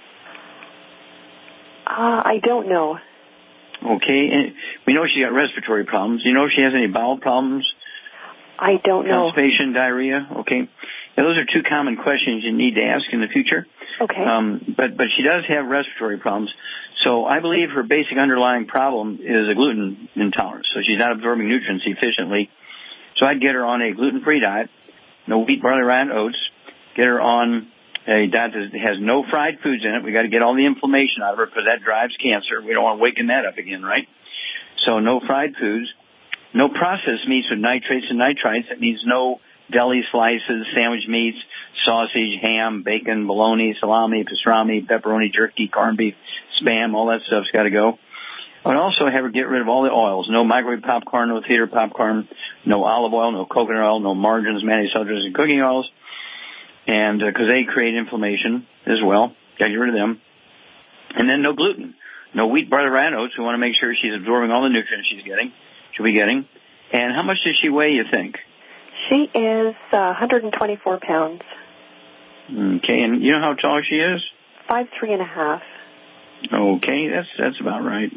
Uh, I don't know. Okay, and we know she's got respiratory problems. Do you know if she has any bowel problems? I don't know. Constipation, diarrhea? Okay. Now, those are two common questions you need to ask in the future. Okay. Um, but, but she does have respiratory problems. So I believe her basic underlying problem is a gluten intolerance. So she's not absorbing nutrients efficiently. So I'd get her on a gluten-free diet, no wheat, barley, rye, and oats. Get her on a diet that has no fried foods in it. We got to get all the inflammation out of her because that drives cancer. We don't want to waken that up again, right? So no fried foods, no processed meats with nitrates and nitrites. That means no deli slices, sandwich meats, sausage, ham, bacon, bologna, salami, pastrami, pepperoni, jerky, corned beef, Spam, all that stuff's got to go. I would also have her get rid of all the oils. No microwave popcorn, no theater popcorn, no olive oil, no coconut oil, no margarines, mayonnaise, sulters, and cooking oils. And because uh, they create inflammation as well. Got to get rid of them. And then no gluten. No wheat, barley, rye, and oats. We want to make sure she's absorbing all the nutrients she's getting, she'll be getting. And how much does she weigh, you think? She is uh, one hundred twenty-four pounds. Okay, and you know how tall she is? Five, three and a half. Okay, that's that's about right.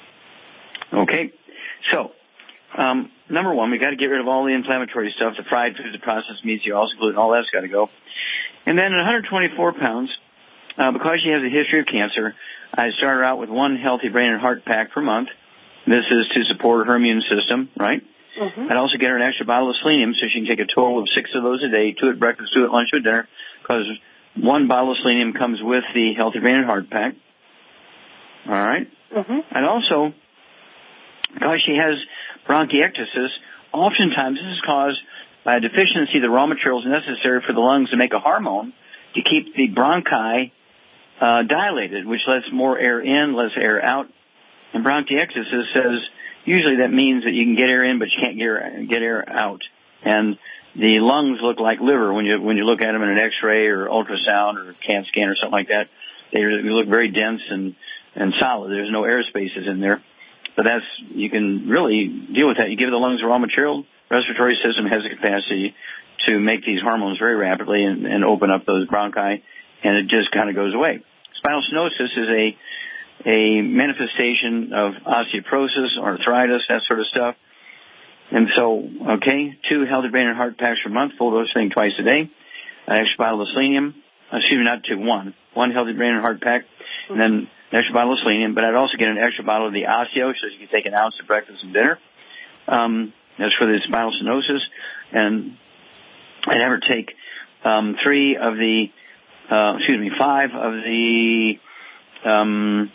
Okay, so um, number one, we got to get rid of all the inflammatory stuff, the fried foods, the processed meats, the oils, gluten, all that's got to go. And then at one hundred twenty-four pounds, uh, because she has a history of cancer, I started out with one healthy brain and heart pack per month. This is to support her immune system, right? Mm-hmm. I'd also get her an extra bottle of selenium so she can take a total of six of those a day, two at breakfast, two at lunch, two at dinner, because one bottle of selenium comes with the healthy brain and heart pack. All right? Mm-hmm. And also, because she has bronchiectasis, oftentimes this is caused by a deficiency of the raw materials necessary for the lungs to make a hormone to keep the bronchi uh, dilated, which lets more air in, less air out. And bronchiectasis says usually that means that you can get air in, but you can't get air, get air out. And the lungs look like liver when you when you look at them in an X-ray or ultrasound or CAT scan or something like that. They look very dense and and solid. There's no air spaces in there. But that's, you can really deal with that. You give the lungs the raw material, respiratory system has the capacity to make these hormones very rapidly and, and open up those bronchi, and it just kind of goes away. Spinal stenosis is a a manifestation of osteoporosis, arthritis, that sort of stuff. And so, okay, two healthy brain and heart packs per month, full dose thing twice a day, an extra bottle of selenium, excuse me, not two, one, one healthy brain and heart pack, and then an extra bottle of selenium, but I'd also get an extra bottle of the osteo, so you can take an ounce at breakfast and dinner. Um, that's for the spinal stenosis. And I'd have her take um, three of the, uh, excuse me, five of the um,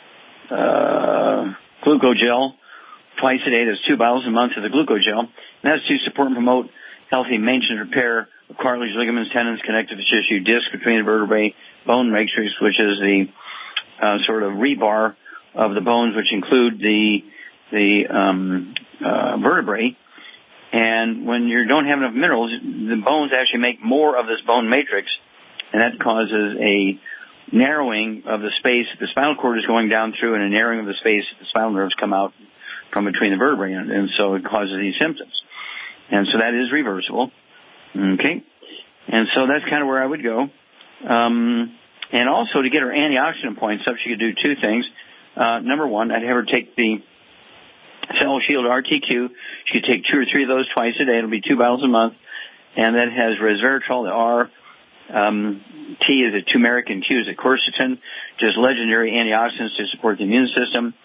uh, glucogel twice a day. There's two bottles a month of the glucogel. And that's to support and promote healthy maintenance and repair of cartilage, ligaments, tendons, connective tissue, disc between the vertebrae, bone matrix, which is the uh, sort of rebar of the bones, which include the the um, uh, vertebrae. And when you don't have enough minerals, the bones actually make more of this bone matrix, and that causes a narrowing of the space the spinal cord is going down through, and a narrowing of the space the spinal nerves come out from between the vertebrae, and, and so it causes these symptoms. And so that is reversible. Okay? And so that's kind of where I would go. Um, and also to get her antioxidant points up, she could do two things. Uh, number one, I'd have her take the Cell Shield R T Q. She could take two or three of those twice a day. It'll be two bottles a month. And that has resveratrol, the R. Um, T is a turmeric, and Q is a quercetin, just legendary antioxidants to support the immune system.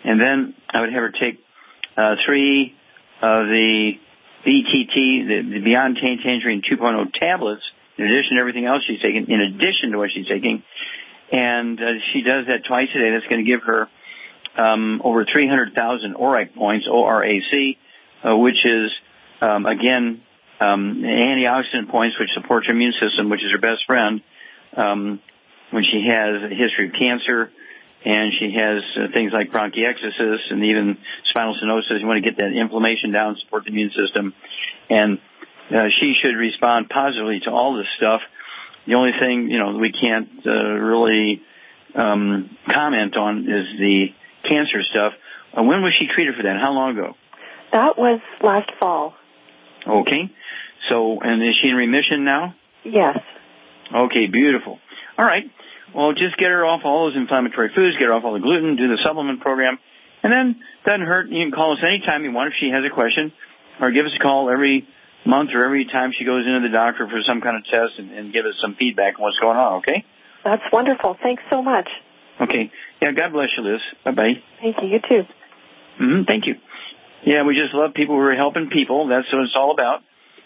And then I would have her take uh, three of the B T T, the, the Beyond Tangerine two point oh tablets, in addition to everything else she's taking, in addition to what she's taking. And uh, she does that twice a day. That's going to give her um, over three hundred thousand O R A C points, O R A C, uh, which is, um, again, um, antioxidant points, which supports her immune system, which is her best friend um, when she has a history of cancer. And she has uh, things like bronchiectasis and even spinal stenosis. You want to get that inflammation down, support the immune system. And uh, she should respond positively to all this stuff. The only thing, you know, we can't uh, really um, comment on is the cancer stuff. Uh, when was she treated for that? How long ago? That was last fall. Okay. So, and is she in remission now? Yes. Okay, beautiful. All right. Well, just get her off all those inflammatory foods, get her off all the gluten, do the supplement program, and then doesn't hurt. You can call us anytime you want if she has a question, or give us a call every month or every time she goes into the doctor for some kind of test and, and give us some feedback on what's going on, okay? That's wonderful. Thanks so much. Okay. Yeah, God bless you, Liz. Bye-bye. Thank you. You too. Mm-hmm. Thank you. Yeah, we just love people who are helping people. That's what it's all about.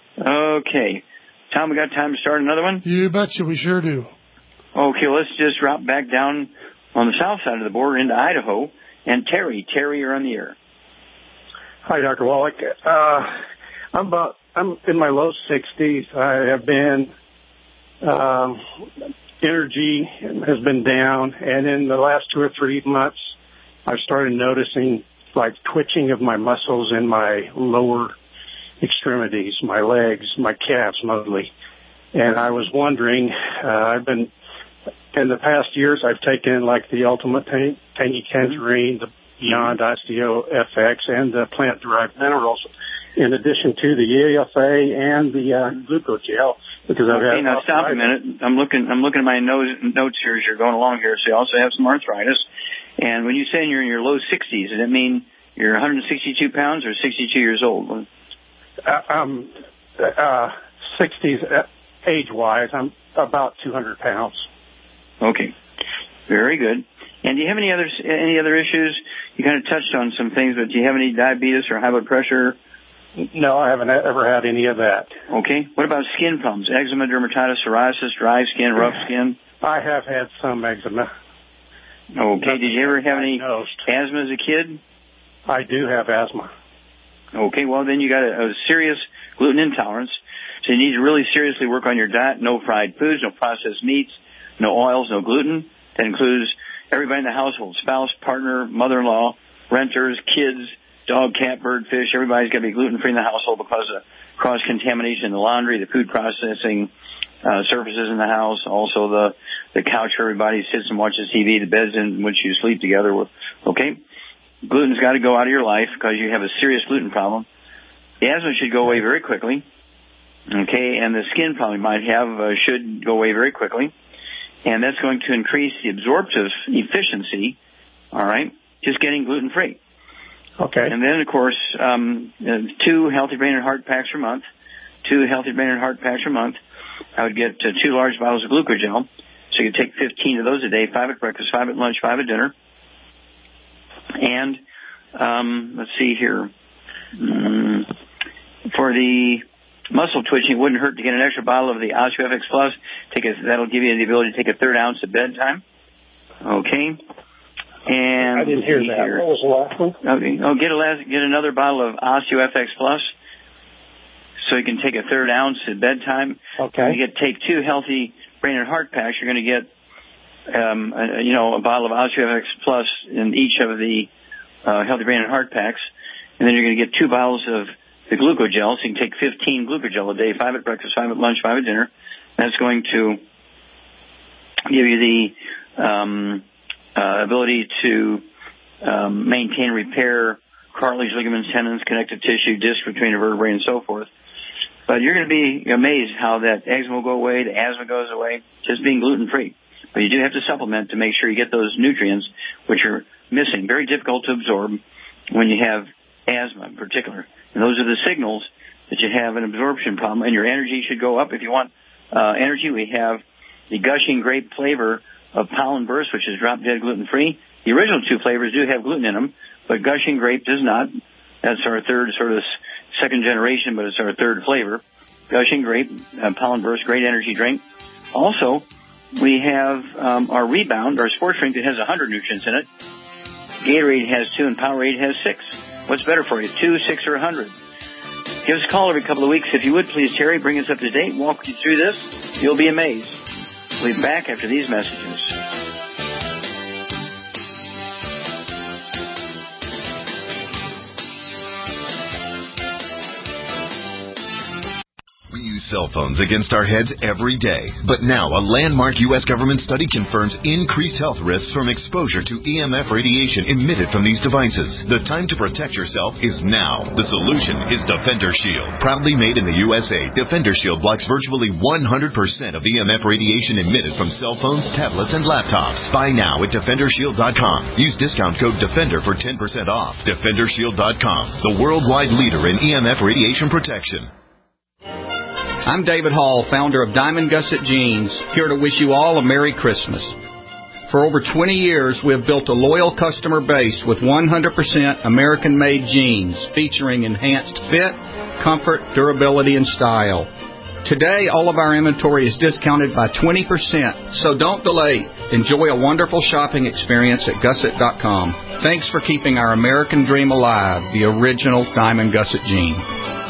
Okay. Tom, we got time to start another one? You betcha, we sure do. Okay, let's just drop back down on the south side of the border into Idaho. And Terry, Terry, you're on the air. Hi, Doctor Wallach. Uh, I'm about, I'm in my low sixties. I have been, um, energy has been down, and in the last two or three months, I've started noticing like twitching of my muscles in my lower extremities, my legs, my calves mostly. And I was wondering, uh, I've been, in the past years, I've taken like the Ultimate Tangy Tangerine, the Beyond Osteo F X, and the plant-derived minerals, in addition to the E F A and the uh, Glucogel, because I've okay, had. Now stop a minute. I'm looking. I'm looking at my nose, notes here as you're going along here. So you also have some arthritis. And when you say you're in your low sixties, does that mean you're one hundred sixty-two pounds or sixty-two years old? Uh, um, uh, sixties uh, age-wise, I'm about two hundred pounds. Okay, very good. And do you have any other any other issues? You kind of touched on some things, but do you have any diabetes or high blood pressure? No, I haven't ever had any of that. Okay. What about skin problems? Eczema, dermatitis, psoriasis, dry skin, rough skin? I have had some eczema. Okay. Did you ever have any asthma as a kid? I do have asthma. Okay. Well, then you got a, a serious gluten intolerance. So you need to really seriously work on your diet. No fried foods, no processed meats, no oils, no gluten. That includes everybody in the household, spouse, partner, mother-in-law, renters, kids, dog, cat, bird, fish. Everybody's got to be gluten-free in the household because of cross-contamination in the laundry, the food processing uh, surfaces in the house, also the, the couch where everybody sits and watches T V, the beds in which you sleep together with. Okay? Gluten's got to go out of your life because you have a serious gluten problem. The asthma should go away very quickly. Okay? And the skin problem you might have uh, should go away very quickly. And that's going to increase the absorptive efficiency, all right, just getting gluten-free. Okay. And then, of course, um, uh, two Healthy Brain and Heart packs per month, two Healthy Brain and Heart packs per month. I would get uh, two large bottles of Glucogel, so you could take fifteen of those a day, five at breakfast, five at lunch, five at dinner. And um, let's see here. Mm, for the muscle twitching, it wouldn't hurt to get an extra bottle of the OsteoFX Plus. Take a, that'll give you the ability to take a third ounce at bedtime. Okay. And I didn't hear that. Here. What was the last one? Okay. Oh, get a last, get another bottle of OsteoFX Plus, so you can take a third ounce at bedtime. Okay. You get take two Healthy Brain and Heart packs. You're going to get, um, a, you know, a bottle of OsteoFX Plus in each of the uh, Healthy Brain and Heart packs, and then you're going to get two bottles of the Glucogel, so you can take fifteen Glucogel a day, five at breakfast, five at lunch, five at dinner. That's going to give you the um, uh, ability to um, maintain, repair cartilage, ligaments, tendons, connective tissue, disc between the vertebrae, and so forth. But you're going to be amazed how that eczema will go away, the asthma goes away, just being gluten-free. But you do have to supplement to make sure you get those nutrients, which are missing, very difficult to absorb when you have asthma in particular. And those are the signals that you have an absorption problem, and your energy should go up. If you want uh, energy, we have the Gushing Grape flavor of Pollen Burst, which is drop-dead gluten-free. The original two flavors do have gluten in them, but Gushing Grape does not. That's our third sort of second generation, but it's our third flavor. Gushing Grape, uh, Pollen Burst, great energy drink. Also, we have um, our Rebound, our sports drink that has one hundred nutrients in it. Gatorade has two and Powerade has six. What's better for you, two, six, or one hundred? Give us a call every couple of weeks. If you would, please, Terry, bring us up to date, walk you through this. You'll be amazed. We'll be back after these messages. We use cell phones against our heads every day. But now, a landmark U S government study confirms increased health risks from exposure to E M F radiation emitted from these devices. The time to protect yourself is now. The solution is Defender Shield. Proudly made in the U S A, Defender Shield blocks virtually one hundred percent of E M F radiation emitted from cell phones, tablets, and laptops. Buy now at Defender Shield dot com. Use discount code DEFENDER for ten percent off. Defender Shield dot com, the worldwide leader in E M F radiation protection. I'm David Hall, founder of Diamond Gusset Jeans, here to wish you all a Merry Christmas. For over twenty years, we have built a loyal customer base with one hundred percent American-made jeans featuring enhanced fit, comfort, durability, and style. Today, all of our inventory is discounted by twenty percent, so don't delay. Enjoy a wonderful shopping experience at Gusset dot com. Thanks for keeping our American dream alive, the original Diamond Gusset jean.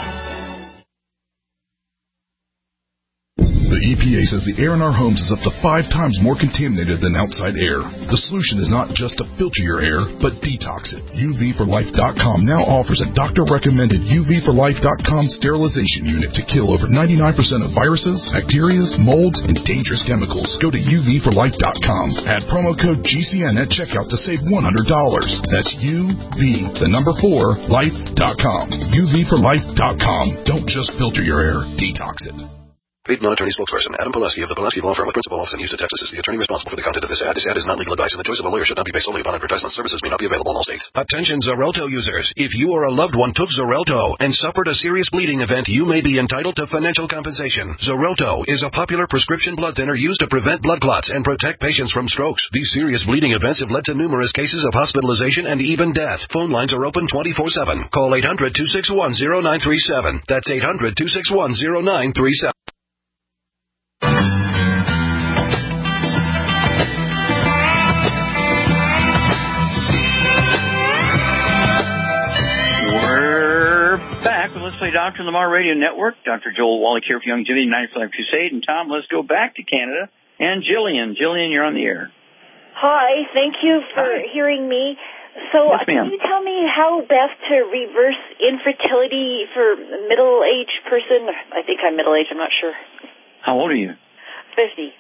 The E P A says the air in our homes is up to five times more contaminated than outside air. The solution is not just to filter your air, but detox it. U V for life dot com now offers a doctor-recommended U V for life dot com sterilization unit to kill over ninety-nine percent of viruses, bacteria, molds, and dangerous chemicals. Go to U V for life dot com. Add promo code G C N at checkout to save one hundred dollars. That's U V, the number four, life dot com. U V for life dot com. Don't just filter your air, detox it. Paid non-attorney spokesperson Adam Pileski of the Pileski Law Firm with principal office in Houston, Texas is the attorney responsible for the content of this ad. This ad is not legal advice, and the choice of a lawyer should not be based solely upon advertisement. Services may not be available in all states. Attention Xarelto users. If you or a loved one took Xarelto and suffered a serious bleeding event, you may be entitled to financial compensation. Xarelto is a popular prescription blood thinner used to prevent blood clots and protect patients from strokes. These serious bleeding events have led to numerous cases of hospitalization and even death. Phone lines are open twenty-four seven. Call eight hundred, two six one, zero nine three seven. That's eight hundred, two six one, zero nine three seven. Doctor Lamar Radio Network. Doctor Joel Wallach here for Young Jimmy, ninety-five Crusade. And Tom, let's go back to Canada. And Jillian. Jillian, you're on the air. Hi. Thank you for Hi. hearing me. So yes, can you tell me how best to reverse infertility for a middle-aged person? I think I'm middle-aged. I'm not sure. How old are you? fifty.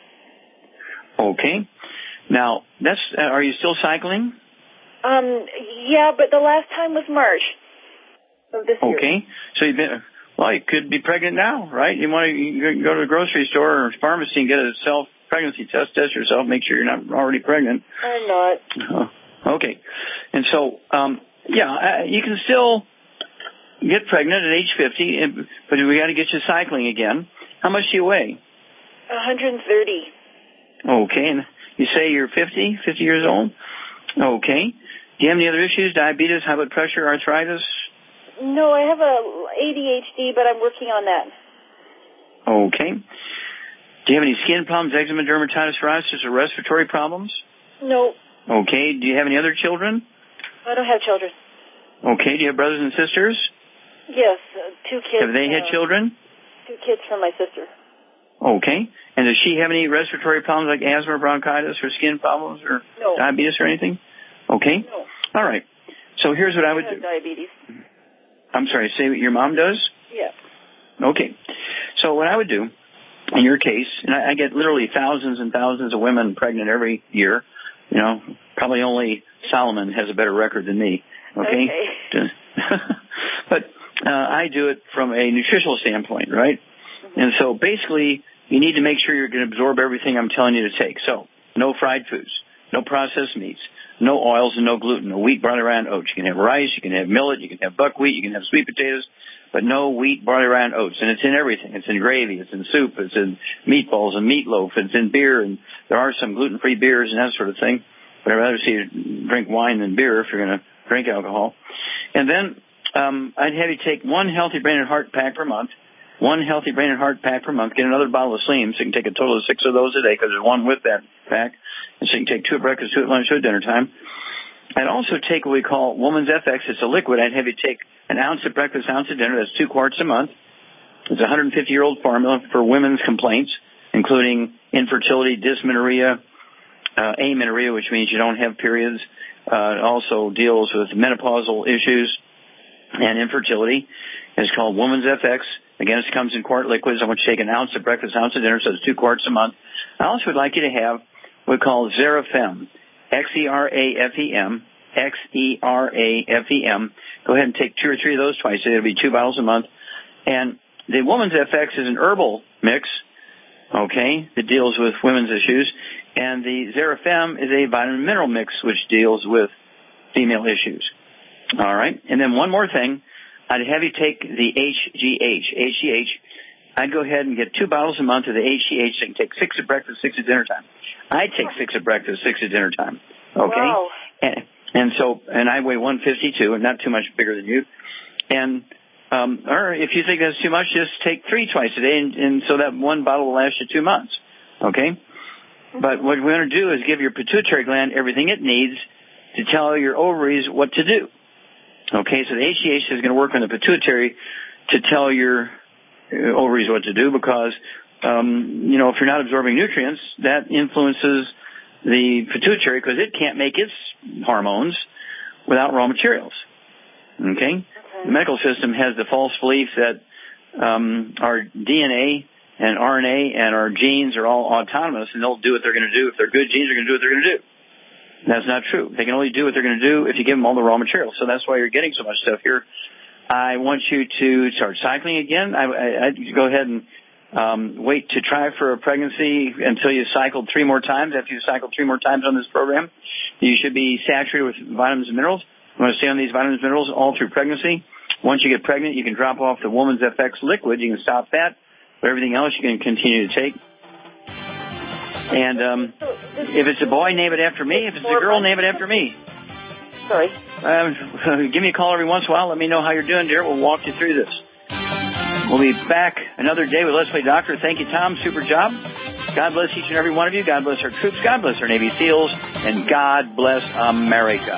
Okay. Now, that's. Uh, are you still cycling? Um. Yeah, but the last time was March. Of this year. Okay, so you've been, well, you could be pregnant now, right? You want to you go to the grocery store or pharmacy and get a self-pregnancy test, test yourself, make sure you're not already pregnant. I'm not. Uh, okay, and so, um, yeah, uh, you can still get pregnant at age fifty, but we got to get you cycling again. How much do you weigh? one hundred thirty. Okay, and you say you're fifty, fifty years old? Okay. Do you have any other issues, diabetes, high blood pressure, arthritis? No, I have a A D H D, but I'm working on that. Okay. Do you have any skin problems, eczema, dermatitis, psoriasis, or respiratory problems? No. Okay. Do you have any other children? I don't have children. Okay. Do you have brothers and sisters? Yes, uh, two kids. Have they had uh, children? Two kids from my sister. Okay. And does she have any respiratory problems like asthma, bronchitis, or skin problems, or no. diabetes or anything? Okay. No. All right. So here's what I, I would have do. Diabetes. I'm sorry, say what your mom does? Yeah. Okay. So what I would do, in your case, and I, I get literally thousands and thousands of women pregnant every year. You know, probably only Solomon has a better record than me. Okay? Okay. But uh, I do it from a nutritional standpoint, right? Mm-hmm. And so basically, you need to make sure you're going to absorb everything I'm telling you to take. So, no fried foods, no processed meats, no oils, and no gluten, no wheat, barley, rye, and oats. You can have rice, you can have millet, you can have buckwheat, you can have sweet potatoes, but no wheat, barley, rye, and oats. And it's in everything. It's in gravy, it's in soup, it's in meatballs and meatloaf, it's in beer, and there are some gluten-free beers and that sort of thing. but I'd rather see you drink wine than beer if you're going to drink alcohol. And then um, I'd have you take one Healthy Brain and Heart pack per month, one Healthy Brain and Heart pack per month, get another bottle of Slim, so you can take a total of six of those a day because there's one with that pack. And so you can take two at breakfast, two at lunch, two at dinner time. I'd also take what we call Woman's F X. It's a liquid. I'd have you take an ounce at breakfast, ounce at dinner. That's two quarts a month. It's a one hundred fifty-year-old formula for women's complaints, including infertility, dysmenorrhea, uh, amenorrhea, which means you don't have periods. Uh, it also deals with menopausal issues and infertility. It's called Woman's F X. Again, it comes in quart liquids. I want you to take an ounce at breakfast, ounce at dinner, so it's two quarts a month. I also would like you to have what we call Xerafem. X E R A F E M, X E R A F E M. Go ahead and take two or three of those twice. It'll be two bottles a month. And the Woman's F X is an herbal mix, okay, that deals with women's issues. And the Xerafem is a vitamin mineral mix, which deals with female issues. All right. And then one more thing. I'd have you take the H G H. H G H. I'd go ahead and get two bottles a month of the H G H. So you can take six at breakfast, six at dinner time. I take six at breakfast, six at dinner time. Okay? Wow. And, and so, and I weigh one fifty-two, and not too much bigger than you. And, um, or if you think that's too much, just take three twice a day, and, and so that one bottle will last you two months. Okay? But what we want to do is give your pituitary gland everything it needs to tell your ovaries what to do. Okay? So the H G H is going to work on the pituitary to tell your ovaries what to do because Um, you know, if you're not absorbing nutrients, that influences the pituitary because it can't make its hormones without raw materials. Okay? Okay. The medical system has the false belief that um, our D N A and R N A and our genes are all autonomous and they'll do what they're going to do. If they're good genes, they're going to do what they're going to do. That's not true. They can only do what they're going to do if you give them all the raw materials. So that's why you're getting so much stuff here. I want you to start cycling again. I, I, I'd go ahead and Um, wait to try for a pregnancy until you've cycled three more times. After you've cycled three more times on this program, you should be saturated with vitamins and minerals. You want to stay on these vitamins and minerals all through pregnancy. Once you get pregnant, you can drop off the Woman's F X liquid. You can stop that. But everything else you can continue to take. And um, if it's a boy, name it after me. If it's a girl, name it after me. Sorry. Um, give me a call every once in a while. Let me know how you're doing, dear. We'll walk you through this. We'll be back another day with Let's Play Doctor. Thank you, Tom. Super job. God bless each and every one of you. God bless our troops. God bless our Navy SEALs. And God bless America.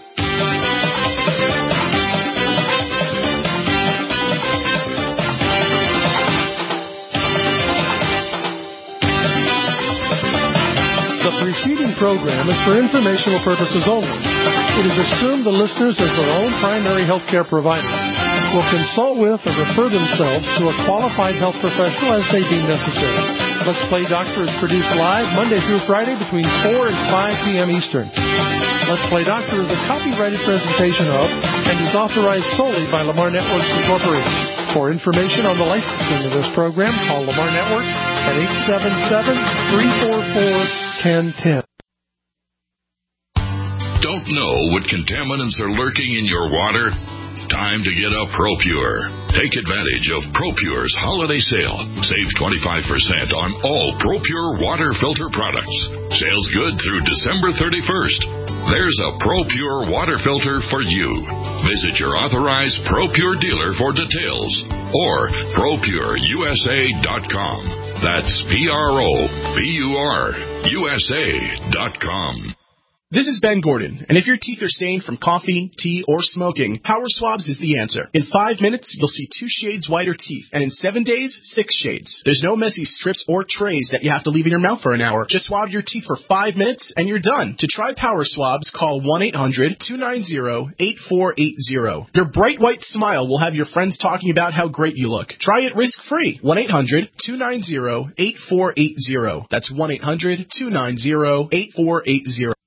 The preceding program is for informational purposes only. It is assumed the listeners, as their own primary health care provider, will consult with or refer themselves to a qualified health professional as they deem necessary. Let's Play Doctor is produced live Monday through Friday between four and five p.m. Eastern. Let's Play Doctor is a copyrighted presentation of and is authorized solely by Lamar Networks Incorporated. For information on the licensing of this program, call Lamar Networks at eight seven seven, three four four, one zero one zero. Don't know what contaminants are lurking in your water? Time to get a ProPure. Take advantage of ProPure's holiday sale. Save twenty-five percent on all ProPure water filter products. Sales good through December thirty-first. There's a ProPure water filter for you. Visit your authorized ProPure dealer for details or Pro Pure U S A dot com. That's P R O P U R U S A dot com. This is Ben Gordon, and if your teeth are stained from coffee, tea, or smoking, Power Swabs is the answer. In five minutes, you'll see two shades whiter teeth, and in seven days, six shades. There's no messy strips or trays that you have to leave in your mouth for an hour. Just swab your teeth for five minutes, and you're done. To try Power Swabs, call one eight hundred, two nine zero, eight four eight zero. Your bright white smile will have your friends talking about how great you look. Try it risk-free. one eight hundred, two nine zero, eight four eight zero. That's one eight hundred, two nine zero, eight four eight zero.